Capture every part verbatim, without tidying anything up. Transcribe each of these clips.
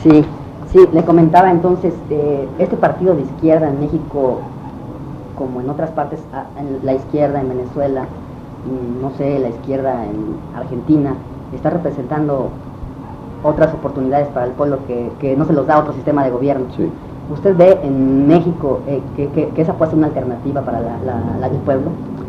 Sí, sí, le comentaba entonces, eh, este partido de izquierda en México, como en otras partes, en la izquierda en Venezuela, no sé, la izquierda en Argentina, está representando otras oportunidades para el pueblo que, que no se los da otro sistema de gobierno. Sí. ¿Usted ve en México eh, que, que, que esa puede ser una alternativa para la, la, la del pueblo?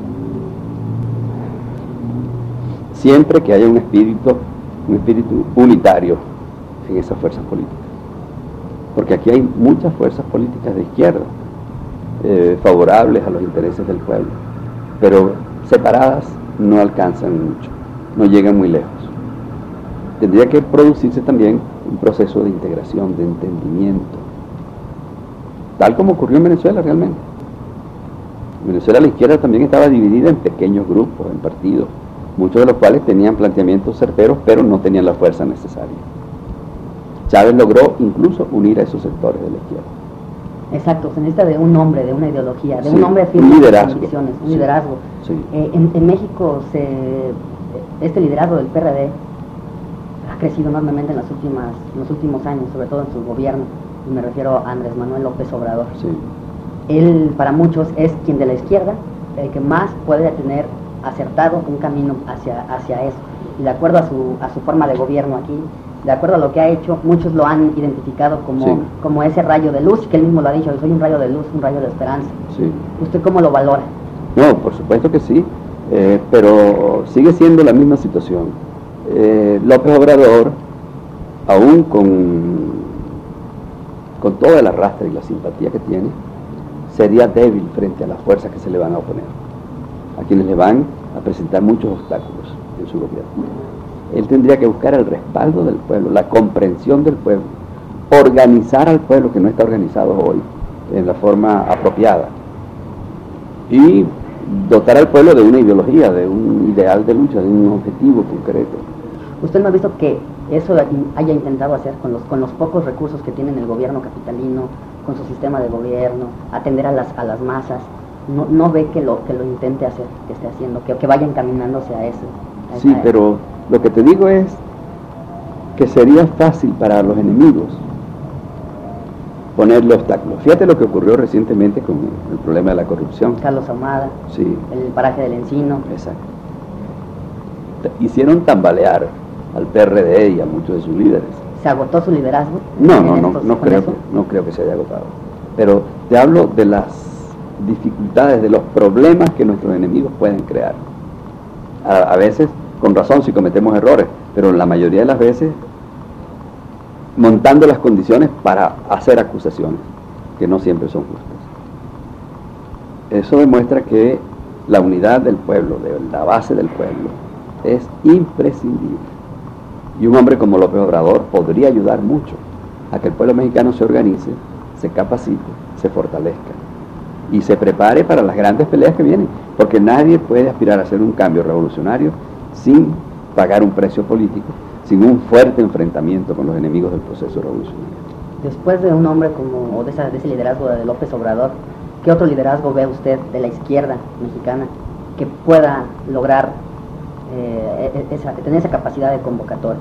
Siempre que haya un espíritu, un espíritu unitario en esas fuerzas políticas. Porque aquí hay muchas fuerzas políticas de izquierda, eh, favorables a los intereses del pueblo, pero separadas no alcanzan mucho, no llegan muy lejos. Tendría que producirse también un proceso de integración, de entendimiento, tal como ocurrió en Venezuela realmente. En Venezuela la izquierda también estaba dividida en pequeños grupos, en partidos, muchos de los cuales tenían planteamientos certeros, pero no tenían la fuerza necesaria. Chávez logró incluso unir a esos sectores de la izquierda. Exacto, se necesita de un hombre, de una ideología, de sí, un hombre firme, un liderazgo, convicciones, un sí, liderazgo. Sí. Eh, en, en México se, este liderazgo del P R D ha crecido enormemente en, las últimas, en los últimos años, sobre todo en su gobierno, y me refiero a Andrés Manuel López Obrador. Sí. Él, para muchos, es quien de la izquierda, el que más puede tener acertado un camino hacia, hacia eso. Y de acuerdo a su, a su forma de gobierno aquí, de acuerdo a lo que ha hecho, muchos lo han identificado como, sí. como ese rayo de luz, que él mismo lo ha dicho, yo soy un rayo de luz, un rayo de esperanza. Sí. ¿Usted cómo lo valora? No, por supuesto que sí, eh, pero sigue siendo la misma situación. Eh, López Obrador, aún con, con todo el arrastre y la simpatía que tiene, sería débil frente a las fuerzas que se le van a oponer, a quienes le van a presentar muchos obstáculos en su gobierno. Él tendría que buscar el respaldo del pueblo, la comprensión del pueblo, organizar al pueblo que no está organizado hoy en la forma apropiada y dotar al pueblo de una ideología, de un ideal de lucha, de un objetivo concreto. ¿Usted no ha visto que eso haya intentado hacer con los, con los pocos recursos que tiene el gobierno capitalino, con su sistema de gobierno, atender a las, a las masas? ¿No, no ve que lo, que lo intente hacer, que esté haciendo, que, que vaya encaminándose a eso? A sí, pero lo que te digo es que sería fácil para los enemigos ponerle obstáculos. Fíjate lo que ocurrió recientemente con el problema de la corrupción. Carlos Ahumada, sí. El paraje del Encino. Exacto. Hicieron tambalear al P R D y a muchos de sus líderes. ¿Se agotó su liderazgo? No, no, no, no creo, que, no creo que se haya agotado. Pero te hablo de las dificultades, de los problemas que nuestros enemigos pueden crear. A, a veces, con razón, si cometemos errores, pero la mayoría de las veces montando las condiciones para hacer acusaciones que no siempre son justas. Eso demuestra que la unidad del pueblo, de la base del pueblo, es imprescindible. Y un hombre como López Obrador podría ayudar mucho a que el pueblo mexicano se organice, se capacite, se fortalezca y se prepare para las grandes peleas que vienen, porque nadie puede aspirar a hacer un cambio revolucionario sin pagar un precio político, sin un fuerte enfrentamiento con los enemigos del proceso revolucionario. Después de un hombre como, o de, esa, de ese liderazgo de López Obrador, ¿qué otro liderazgo ve usted de la izquierda mexicana que pueda lograr eh, esa, tener esa capacidad de convocatoria?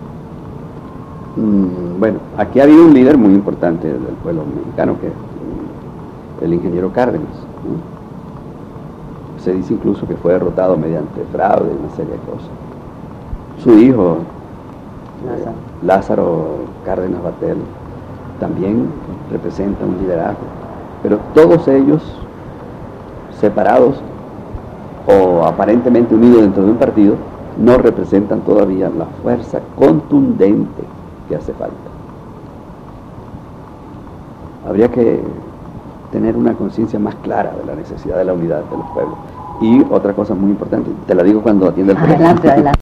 Mm, bueno, aquí ha habido un líder muy importante del pueblo mexicano, que es el ingeniero Cárdenas, ¿no? Se dice incluso que fue derrotado mediante fraude y una serie de cosas. Su hijo, Lázaro, eh, Lázaro Cárdenas Batel, también representa un liderazgo, pero todos ellos separados o aparentemente unidos dentro de un partido no representan todavía la fuerza contundente que hace falta. Habría que tener una conciencia más clara de la necesidad de la unidad de los pueblos. Y otra cosa muy importante, te la digo cuando atiende el teléfono. Adelante, adelante.